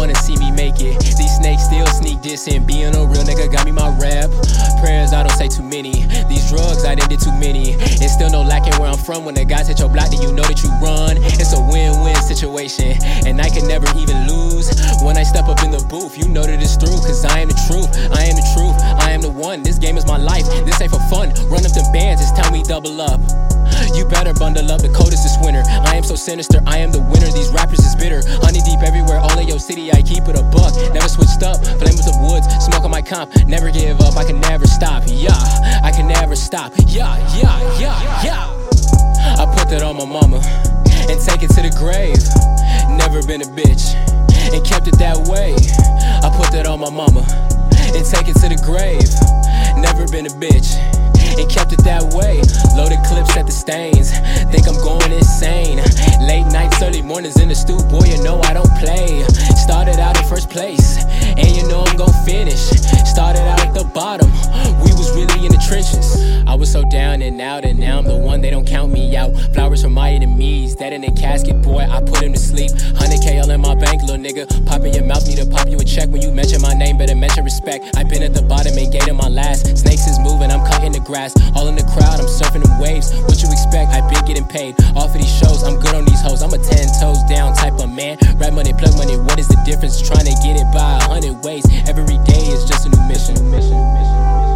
wanna see me make it. These snakes still sneak dissing. Being a real nigga got me my rap. Prayers, I don't say too many. These drugs, I done did too many. It's still no lacking where I'm from. When the guys hit your block, then you know that you run. It's a win-win situation, and I can never even lose. When I step up in the booth, you know that it's through. Cause I am the truth, I am the truth, I am the one. This game is my life, this ain't for fun. Run up them bands, it's time we double up. You better bundle up, the coldest this winter. I am so sinister, I am the winner. These rappers is bitter, honey deep everywhere. All in your city, I keep it a buck. Never switched up, flame with the woods, smoke on my comp. Never give up, I can never stop. Yeah, I can never stop. Yeah. I put that on my mama and take it to the grave. Never been a bitch and kept it that way. I put that on my mama and take it to the grave. Never been a bitch and kept it that way. Loaded clips at the stains, think I'm going insane. Late nights, early mornings in the stew, boy, you know I don't play. Started out in first place, and you know I'm gon' finish. Started out at the bottom, we was really in the trenches. I was so down and out, and now I'm the one, they don't count me out. Flowers from my enemies, dead in a casket, boy, I put him to sleep. 100K all in my bank, little nigga. Pop in your mouth, need to pop you a check. When you mention my name, better mention respect. I've been at the bottom, ain't gated my last. Snakes is moving, I'm cutting the grass. All in the crowd, I'm surfing the waves. What you expect? I've been getting paid off of these shows. I'm good on these hoes. I'm a 10 toes down type of man. Rap money, plug money. What is the difference? Trying to get it by 100 ways. Every day is just a new mission.